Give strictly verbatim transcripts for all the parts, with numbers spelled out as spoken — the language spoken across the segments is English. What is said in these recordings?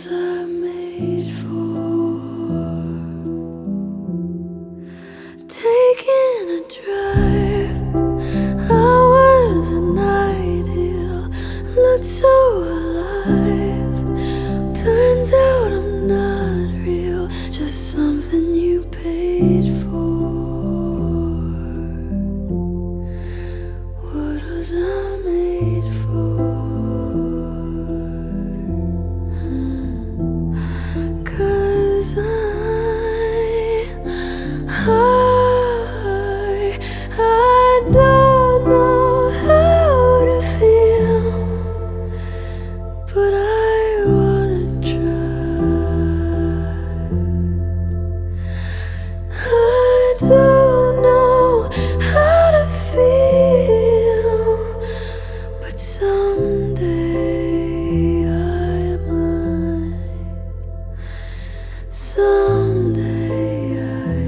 was I made for? Taking a drive, hours and ideal, looked so alive. Turns out I'm not real, just something you paid for. What was I made for? 'Cause I, I, I don't know how to feel, but I wanna try. I don't know how to feel, but someday I might. Someday I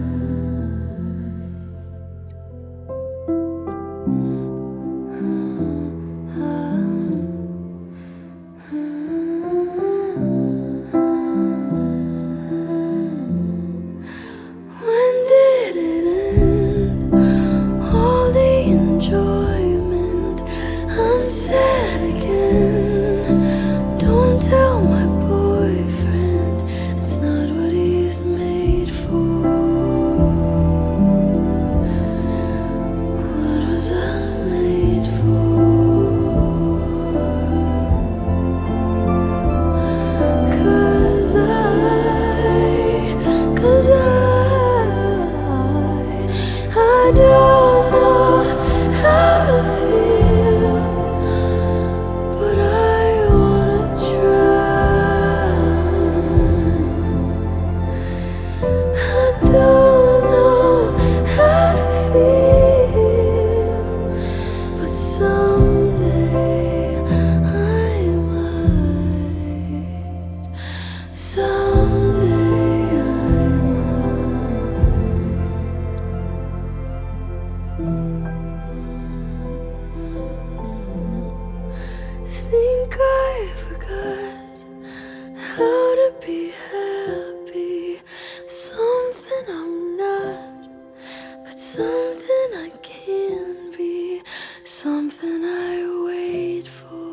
When did it end? All the enjoyment. I'm sad again. Don't tell my boyfriend, it's not what he's made for. What was I made for? 'Cause I, 'cause I, I don't know how to feel, but I wanna try. I don't know how to feel, but someday I might. Someday I might. Think I forgot how to be happy. Something I'm not, but something I can be. Something I wait for.